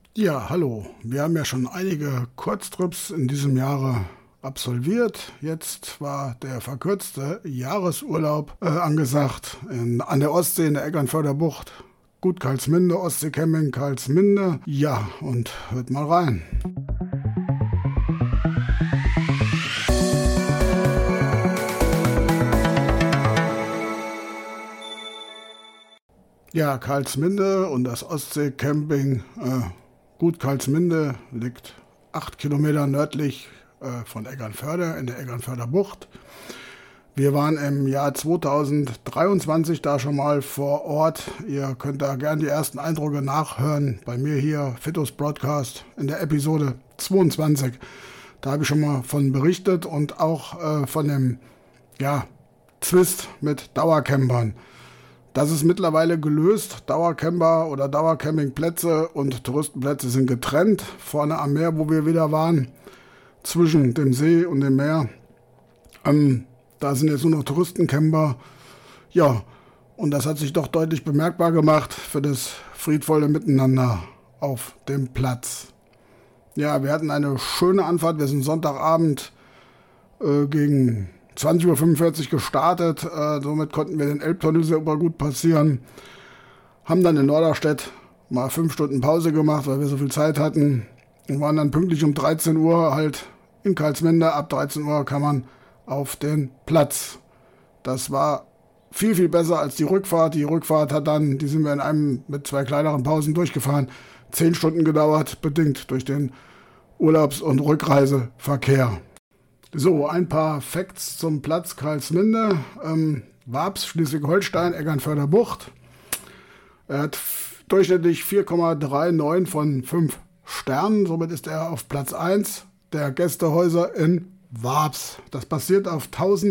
Ja, hallo. Wir haben ja schon einige Kurztrips in diesem Jahre absolviert. Jetzt war der verkürzte Jahresurlaub angesagt an der Ostsee in der Eckernförder Bucht. Gut Karlsminde, Ostseecamping Karlsminde. Ja, und hört mal rein. Ja, Karlsminde und das Ostseecamping. Gut Karlsminde liegt 8 Kilometer nördlich von Eckernförde in der Eckernförder Bucht. Wir waren im Jahr 2023 da schon mal vor Ort. Ihr könnt da gerne die ersten Eindrücke nachhören bei mir hier, Fitos Broadcast, in der Episode 22. Da habe ich schon mal von berichtet und auch von dem Zwist mit Dauercampern. Das ist mittlerweile gelöst. Dauercamper oder Dauercampingplätze und Touristenplätze sind getrennt. Vorne am Meer, wo wir wieder waren, zwischen dem See und dem Meer. Da sind jetzt nur noch Touristencamper. Ja, und das hat sich doch deutlich bemerkbar gemacht für das friedvolle Miteinander auf dem Platz. Ja, wir hatten eine schöne Anfahrt. Wir sind Sonntagabend gegen 20.45 Uhr gestartet, somit konnten wir den Elbtunnel super gut passieren. Haben dann in Norderstedt mal 5 Stunden Pause gemacht, weil wir so viel Zeit hatten. Und waren dann pünktlich um 13 Uhr halt in Karlsminde. Ab 13 Uhr kam man auf den Platz. Das war viel, viel besser als die Rückfahrt. Die Rückfahrt die sind wir mit 2 kleineren Pausen durchgefahren. 10 Stunden gedauert, bedingt durch den Urlaubs- und Rückreiseverkehr. So, ein paar Facts zum Platz Karlsminde. Warps, Schleswig-Holstein, Eckernförder Bucht. Er hat durchschnittlich 4,39 von 5 Sternen. Somit ist er auf Platz 1 der Gästehäuser in Warps. Das basiert auf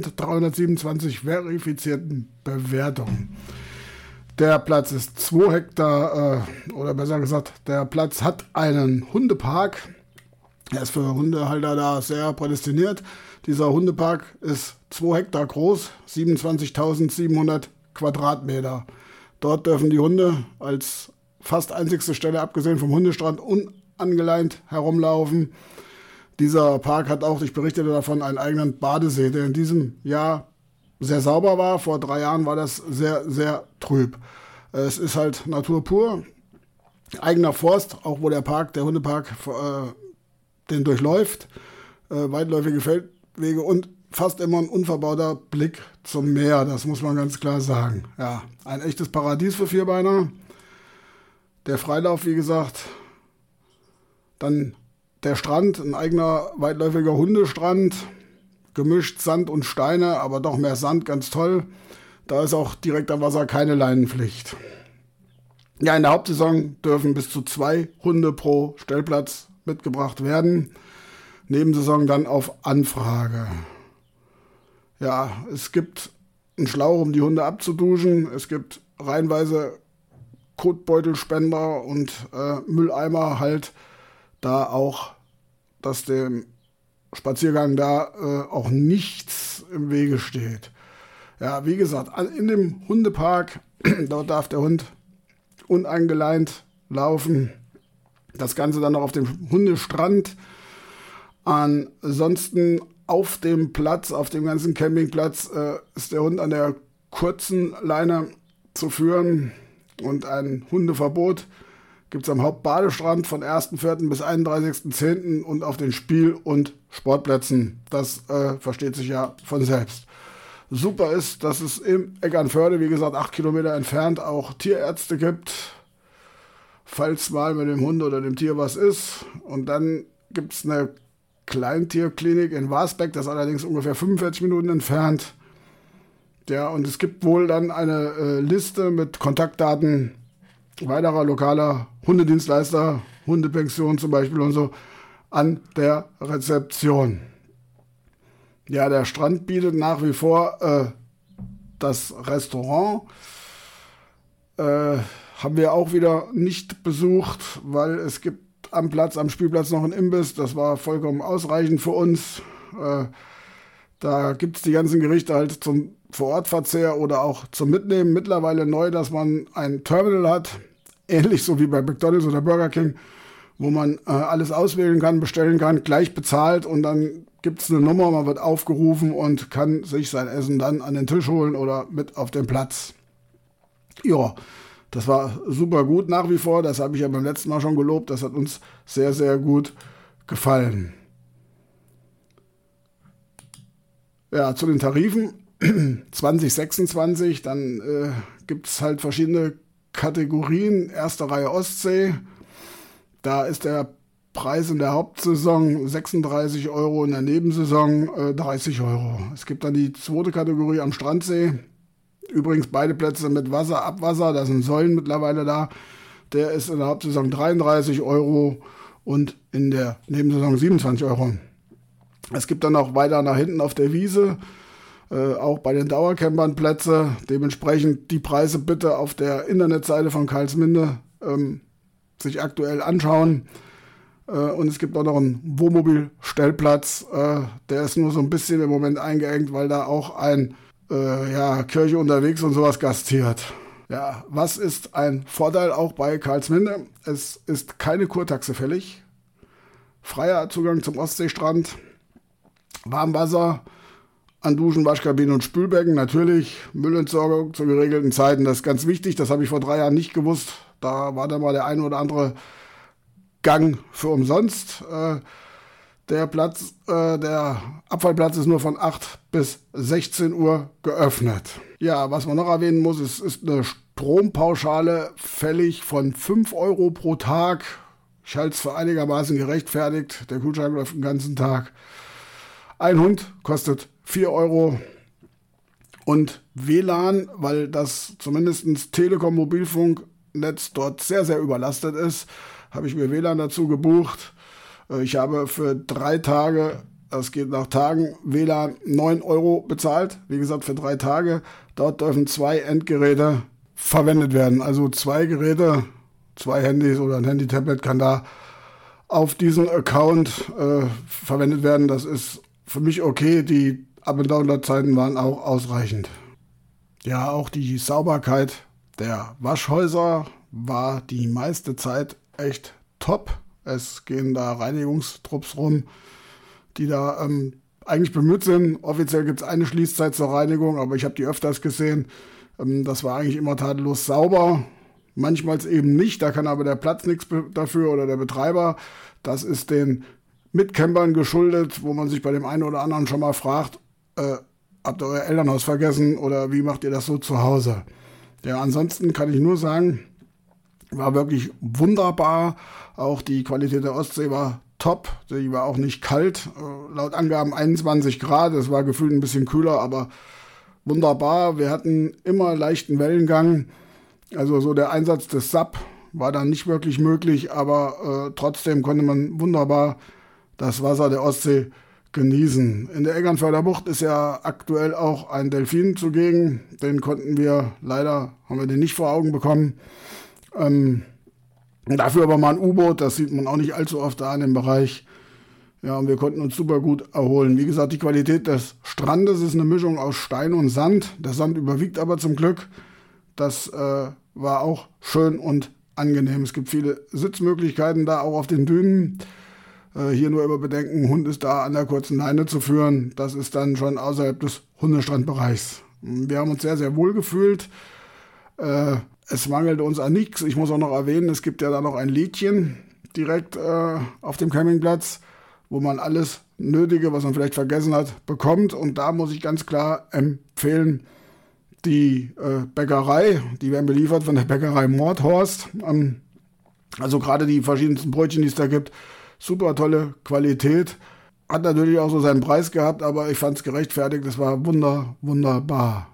1327 verifizierten Bewertungen. Der Platz ist 2 Hektar, oder besser gesagt, der Platz hat einen Hundepark. Er ist für Hundehalter da sehr prädestiniert. Dieser Hundepark ist 2 Hektar groß, 27.700 Quadratmeter. Dort dürfen die Hunde als fast einzigste Stelle, abgesehen vom Hundestrand, unangeleint herumlaufen. Dieser Park hat auch, ich berichtete davon, einen eigenen Badesee, der in diesem Jahr sehr sauber war. Vor 3 Jahren war das sehr, sehr trüb. Es ist halt Natur pur. Eigener Forst, auch wo der Hundepark den durchläuft, weitläufige Feldwege und fast immer ein unverbauter Blick zum Meer, das muss man ganz klar sagen. Ja, ein echtes Paradies für Vierbeiner. Der Freilauf, wie gesagt, dann der Strand, ein eigener weitläufiger Hundestrand, gemischt Sand und Steine, aber doch mehr Sand, ganz toll. Da ist auch direkt am Wasser keine Leinenpflicht. Ja, in der Hauptsaison dürfen bis zu 2 Hunde pro Stellplatz mitgebracht werden. Nebensaison dann auf Anfrage. Ja, es gibt einen Schlauch, um die Hunde abzuduschen. Es gibt reihenweise Kotbeutelspender und Mülleimer halt da auch, dass dem Spaziergang da auch nichts im Wege steht. Ja, wie gesagt, in dem Hundepark, dort darf der Hund uneingeleint laufen. Das Ganze dann noch auf dem Hundestrand. Ansonsten auf dem Platz, auf dem ganzen Campingplatz, ist der Hund an der kurzen Leine zu führen. Und ein Hundeverbot gibt es am Hauptbadestrand von 1.4. bis 31.10. und auf den Spiel- und Sportplätzen. Das versteht sich ja von selbst. Super ist, dass es in Eckernförde, wie gesagt, 8 Kilometer entfernt, auch Tierärzte gibt, falls mal mit dem Hund oder dem Tier was ist. Und dann gibt es eine Kleintierklinik in Warsbeck, das ist allerdings ungefähr 45 Minuten entfernt. Ja, und es gibt wohl dann eine Liste mit Kontaktdaten weiterer lokaler Hundedienstleister, Hundepension zum Beispiel und so, an der Rezeption. Ja, der Strand bietet nach wie vor das Restaurant. Haben wir auch wieder nicht besucht, weil es gibt am Spielplatz noch einen Imbiss. Das war vollkommen ausreichend für uns. Da gibt es die ganzen Gerichte halt zum Vorortverzehr oder auch zum Mitnehmen. Mittlerweile neu, dass man ein Terminal hat, ähnlich so wie bei McDonald's oder Burger King, wo man alles auswählen kann, bestellen kann, gleich bezahlt und dann gibt es eine Nummer, man wird aufgerufen und kann sich sein Essen dann an den Tisch holen oder mit auf den Platz. Ja, das war super gut nach wie vor, das habe ich ja beim letzten Mal schon gelobt, das hat uns sehr, sehr gut gefallen. Ja, zu den Tarifen 2026, dann gibt es halt verschiedene Kategorien. Erste Reihe Ostsee, da ist der Preis in der Hauptsaison 36 Euro, in der Nebensaison 30 Euro. Es gibt dann die zweite Kategorie am Strandsee. Übrigens beide Plätze mit Wasser, Abwasser, da sind Säulen mittlerweile da. Der ist in der Hauptsaison 33 Euro und in der Nebensaison 27 Euro. Es gibt dann auch weiter nach hinten auf der Wiese, auch bei den Dauercampern Plätze. Dementsprechend die Preise bitte auf der Internetseite von Karlsminde sich aktuell anschauen. Und es gibt auch noch einen Wohnmobilstellplatz. Der ist nur so ein bisschen im Moment eingeengt, weil da auch ein Kirche unterwegs und sowas gastiert. Ja, was ist ein Vorteil auch bei Karlsminde? Es ist keine Kurtaxe fällig. Freier Zugang zum Ostseestrand. Warmwasser an Duschen, Waschkabinen und Spülbecken. Natürlich Müllentsorgung zu geregelten Zeiten. Das ist ganz wichtig. Das habe ich vor 3 Jahren nicht gewusst. Da war dann mal der ein oder andere Gang für umsonst. Der Abfallplatz ist nur von 8 bis 16 Uhr geöffnet. Ja, was man noch erwähnen muss, es ist eine Strompauschale fällig von 5 Euro pro Tag. Ich halte es für einigermaßen gerechtfertigt. Der Kühlschrank läuft den ganzen Tag. Ein Hund kostet 4 Euro und WLAN, weil das zumindest Telekom-Mobilfunknetz dort sehr, sehr überlastet ist, habe ich mir WLAN dazu gebucht. Ich habe für 3 Tage, das geht nach Tagen, WLAN 9 Euro bezahlt. Wie gesagt, für 3 Tage. Dort dürfen 2 Endgeräte verwendet werden. Also 2 Geräte, 2 Handys oder ein Handy-Tablet kann da auf diesem Account verwendet werden. Das ist für mich okay, die Up- und Download-Zeiten waren auch ausreichend. Ja, auch die Sauberkeit der Waschhäuser war die meiste Zeit echt top. Es gehen da Reinigungstrupps rum, die da eigentlich bemüht sind. Offiziell gibt es eine Schließzeit zur Reinigung, aber ich habe die öfters gesehen. Das war eigentlich immer tadellos sauber. Manchmal eben nicht, da kann aber der Platz nichts dafür oder der Betreiber. Das ist den Mitcampern geschuldet, wo man sich bei dem einen oder anderen schon mal fragt, habt ihr euer Elternhaus vergessen oder wie macht ihr das so zu Hause? Ja, ansonsten kann ich nur sagen, war wirklich wunderbar. Auch die Qualität der Ostsee war top. Die war auch nicht kalt. Laut Angaben 21 Grad. Es war gefühlt ein bisschen kühler, aber wunderbar. Wir hatten immer leichten Wellengang. Also so der Einsatz des SAP war dann nicht wirklich möglich, aber trotzdem konnte man wunderbar das Wasser der Ostsee genießen. In der Eggernförder Bucht ist ja aktuell auch ein Delfin zugegen. Den haben wir den nicht vor Augen bekommen. Dafür aber mal ein U-Boot, das sieht man auch nicht allzu oft da in dem Bereich. Ja, und wir konnten uns super gut erholen. Wie gesagt, die Qualität des Strandes ist eine Mischung aus Stein und Sand. Der Sand überwiegt aber zum Glück. Das war auch schön und angenehm. Es gibt viele Sitzmöglichkeiten da, auch auf den Dünen. Hier nur immer bedenken, ein Hund ist da an der kurzen Leine zu führen. Das ist dann schon außerhalb des Hundestrandbereichs. Wir haben uns sehr, sehr wohl gefühlt. Es mangelte uns an nichts. Ich muss auch noch erwähnen, es gibt ja da noch ein Lädchen direkt auf dem Campingplatz, wo man alles Nötige, was man vielleicht vergessen hat, bekommt. Und da muss ich ganz klar empfehlen, die Bäckerei, die werden beliefert von der Bäckerei Mordhorst. Also gerade die verschiedensten Brötchen, die es da gibt, super tolle Qualität. Hat natürlich auch so seinen Preis gehabt, aber ich fand es gerechtfertigt. Es war wunderbar.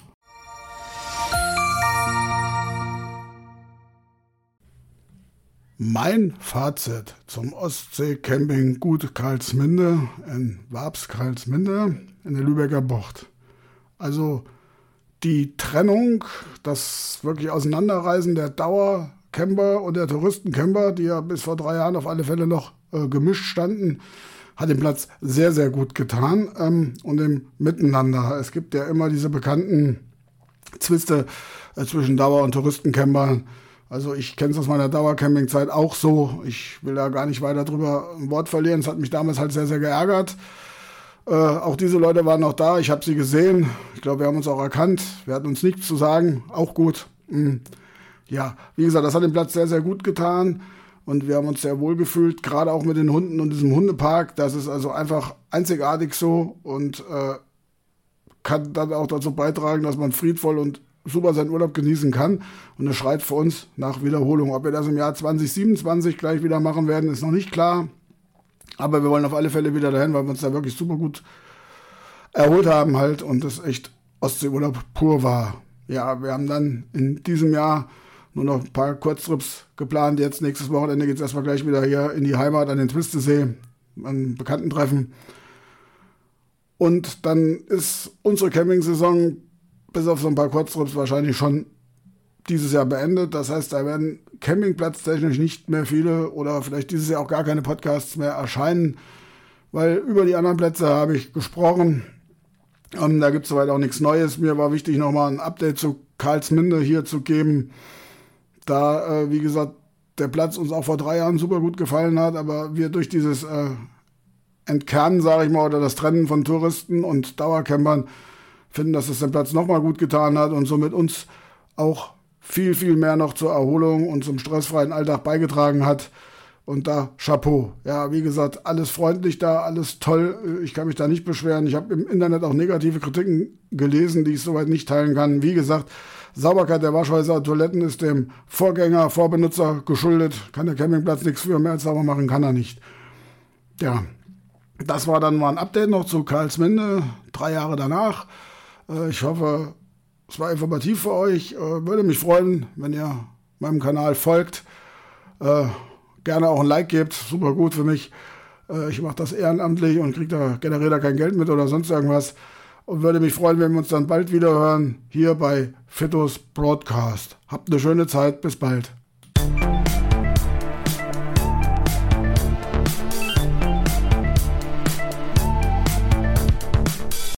Mein Fazit zum Ostsee-Camping Gut Karlsminde in Wabs-Karlsminde in der Lübecker Bucht. Also die Trennung, das wirklich Auseinanderreisen der Dauercamper und der Touristencamper, die ja bis vor 3 Jahren auf alle Fälle noch gemischt standen, hat den Platz sehr, sehr gut getan und im Miteinander. Es gibt ja immer diese bekannten Zwiste zwischen Dauer- und Touristencampern. Also ich kenne es aus meiner Dauercampingzeit auch so. Ich will da gar nicht weiter drüber ein Wort verlieren. Es hat mich damals halt sehr, sehr geärgert. Auch diese Leute waren noch da. Ich habe sie gesehen. Ich glaube, wir haben uns auch erkannt. Wir hatten uns nichts zu sagen. Auch gut. Ja, wie gesagt, das hat den Platz sehr, sehr gut getan. Und wir haben uns sehr wohl gefühlt, gerade auch mit den Hunden und diesem Hundepark. Das ist also einfach einzigartig so und kann dann auch dazu beitragen, dass man friedvoll und super seinen Urlaub genießen kann. Und es schreit für uns nach Wiederholung. Ob wir das im Jahr 2027 gleich wieder machen werden, ist noch nicht klar. Aber wir wollen auf alle Fälle wieder dahin, weil wir uns da wirklich super gut erholt haben halt und das echt Ostseeurlaub pur war. Ja, wir haben dann in diesem Jahr nur noch ein paar Kurztrips geplant. Jetzt nächstes Wochenende geht es erstmal gleich wieder hier in die Heimat an den Twistesee, an Bekanntentreffen. Und dann ist unsere Camping-Saison bis auf so ein paar Kurztrips wahrscheinlich schon dieses Jahr beendet. Das heißt, da werden campingplatztechnisch nicht mehr viele oder vielleicht dieses Jahr auch gar keine Podcasts mehr erscheinen, weil über die anderen Plätze habe ich gesprochen. Da gibt es soweit auch nichts Neues. Mir war wichtig, nochmal ein Update zu Karlsminde hier zu geben. Da, wie gesagt, der Platz uns auch vor 3 Jahren super gut gefallen hat, aber wir durch dieses Entkernen, sage ich mal, oder das Trennen von Touristen und Dauercampern finden, dass es den Platz nochmal gut getan hat und somit uns auch viel, viel mehr noch zur Erholung und zum stressfreien Alltag beigetragen hat. Und da Chapeau. Ja, wie gesagt, alles freundlich da, alles toll. Ich kann mich da nicht beschweren. Ich habe im Internet auch negative Kritiken gelesen, die ich soweit nicht teilen kann. Wie gesagt, Sauberkeit der Waschhäuser und Toiletten ist dem Vorbenutzer geschuldet. Kann der Campingplatz nichts für, mehr als sauber machen kann er nicht. Ja, das war dann mal ein Update noch zu Karlsminde, 3 Jahre danach. Ich hoffe, es war informativ für euch. Würde mich freuen, wenn ihr meinem Kanal folgt. Gerne auch ein Like gebt, super gut für mich. Ich mache das ehrenamtlich und kriege da generell da kein Geld mit oder sonst irgendwas. Und würde mich freuen, wenn wir uns dann bald wieder hören, hier bei Fittos Broadcast. Habt eine schöne Zeit, bis bald.